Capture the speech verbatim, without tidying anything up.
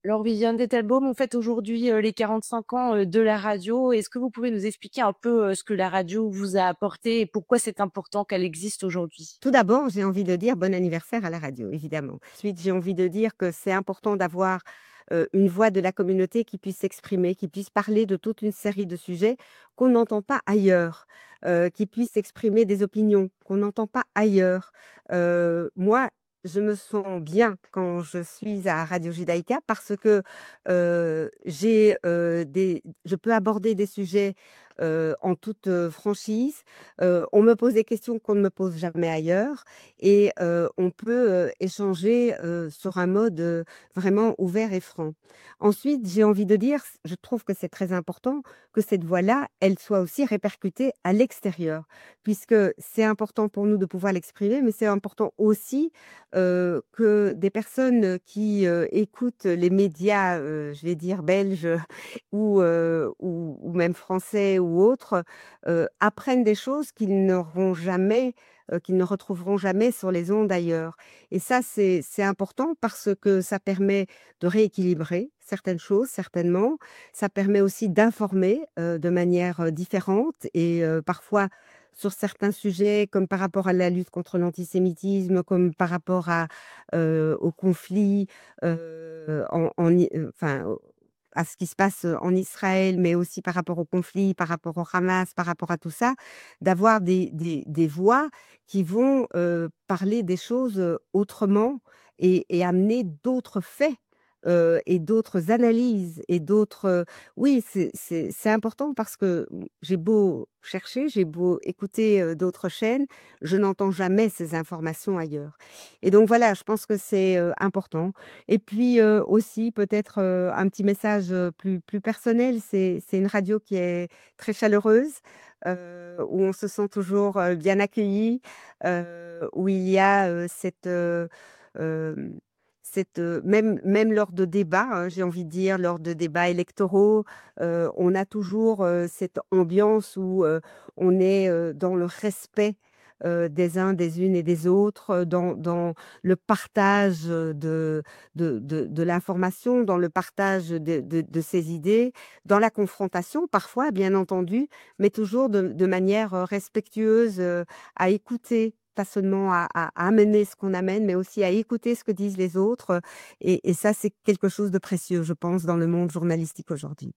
Alors Viviane Tettelbaum, on fête aujourd'hui, heu, les quarante-cinq ans, heu, de la radio. Est-ce que vous pouvez nous expliquer un peu, heu, ce que la radio vous a apporté et pourquoi c'est important qu'elle existe aujourd'hui? Tout d'abord, j'ai envie de dire bon anniversaire à la radio, évidemment. Ensuite, j'ai envie de dire que c'est important d'avoir, heu, une voix de la communauté qui puisse s'exprimer, qui puisse parler de toute une série de sujets qu'on n'entend pas ailleurs, heu, qui puisse exprimer des opinions qu'on n'entend pas ailleurs. Heu, moi, je me sens bien quand je suis à Radio Judaïka parce que, heu, j'ai, heu, des je peux aborder des sujets, heu, en toute, heu, franchise. Heu, on me pose des questions qu'on ne me pose jamais ailleurs et heu, on peut, heu, échanger, heu, sur un mode, heu, vraiment ouvert et franc. Ensuite, j'ai envie de dire, c je trouve que c'est très important que cette voix-là, elle soit aussi répercutée à l'extérieur, puisque c'est important pour nous de pouvoir l'exprimer, mais c'est important aussi, heu, que des personnes, qui, heu, écoutent les médias, heu, je vais dire belges, ou heu, ou ou même français ou autres, heu, apprennent des choses qu'ils n'auront jamais, heu, qu'ils ne retrouveront jamais sur les ondes ailleurs. Et ça, c'est c'est important parce que ça permet de rééquilibrer certaines choses, certainement. Ça permet aussi d'informer, heu, de manière, heu, différente et heu, parfois sur certains sujets, comme par rapport à la lutte contre l'antisémitisme, comme par rapport à, heu, au conflit, heu, en en I heu, enfin, au à ce qui se passe, heu, en Israël, mais aussi par rapport au conflit, par rapport au Hamas, par rapport à tout ça, d'avoir des des des voix qui vont, heu, parler des choses, heu, autrement et et amener d'autres faits, heu et d'autres analyses et d'autres, heu oui, c'est c'est c'est important parce que, mmh, j'ai beau chercher, j'ai beau écouter, heu, d'autres chaînes, je n'entends jamais ces informations ailleurs. Et donc voilà, je pense que c'est, heu, important. Et puis, heu, aussi peut-être, heu, un petit message, heu, plus plus personnel, c'est c'est une radio qui est très chaleureuse, heu, où on se sent toujours, heu, bien accueilli, heu, où il y a, heu, cette, heu, hem, cette, heu même même lors de débats, hein, j'ai envie de dire, lors de débats électoraux, heu, on a toujours, heu, cette ambiance où, heu, on est, heu, dans le respect, heu, des uns, des unes et des autres, heu, dans dans le partage, heu, de de de de l'information, dans le partage de de de ses idées, dans la confrontation parfois, bien entendu, mais toujours de de manière, heu, respectueuse, heu, à écouter, pas seulement à à à amener ce qu'on amène, mais aussi à écouter ce que disent les autres, heu et et ça, c'est quelque chose de précieux, je pense, dans le monde journalistique aujourd'hui.